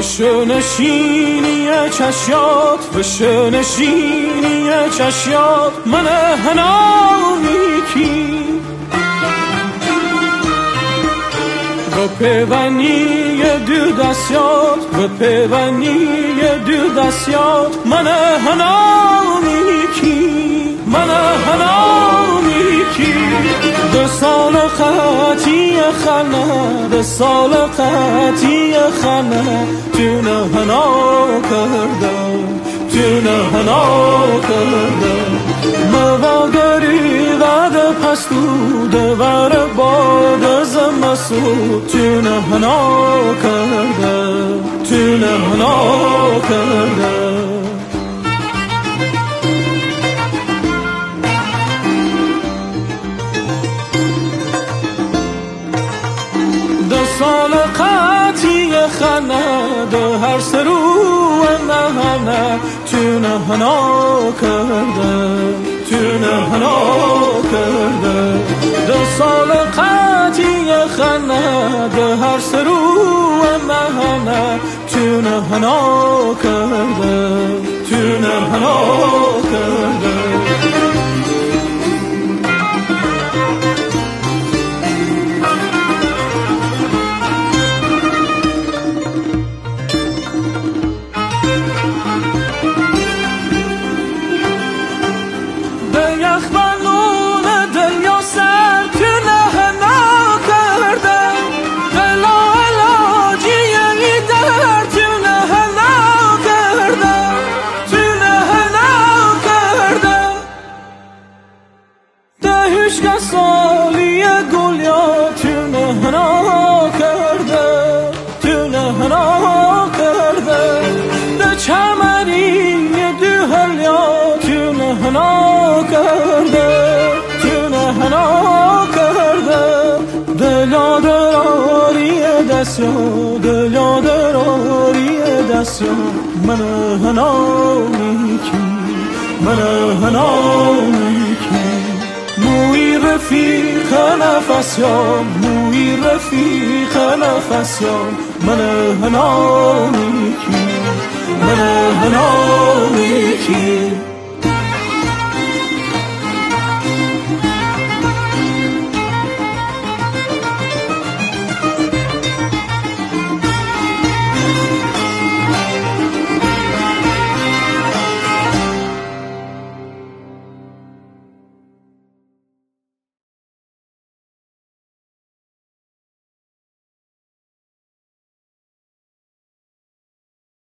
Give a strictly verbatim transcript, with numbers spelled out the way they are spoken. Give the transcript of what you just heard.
بشه نشینی چشیات، بشه نشینی چشیات، من هنایی کی و پیوانی دو دستیات، و پیوانی دو دستیات، من هنایی کی، من هنایی کی. دو سال خطی خانه، دو سال خطی خانه، تو نه هنا کرده، تو نه هنا کرده. مواگری غد پستو دوار باد زمسو، تو نه هنا کرده، تو نه هنا کرده. سال قاطی خانه ده هر سرو نهانه، تو نهانا کرده، تو نهانا کرده. ده سال قاطی خانه ده هر سرو نهانه، تو نهانا کرده، تو نهانا کرده. عشق سالی گلیا تو نهنا کرده، تو نهنا کرده. ده چمنی دو هلیا تو نهنا کرده، تو نهنا کرده. دلا دراری دستیا، دلا دراری دستیا، من هنا میکی، من هنا میکی. موی رفیق نفس یا، موی رفیق نفس یا، من هنا میکی، من هنا میکی.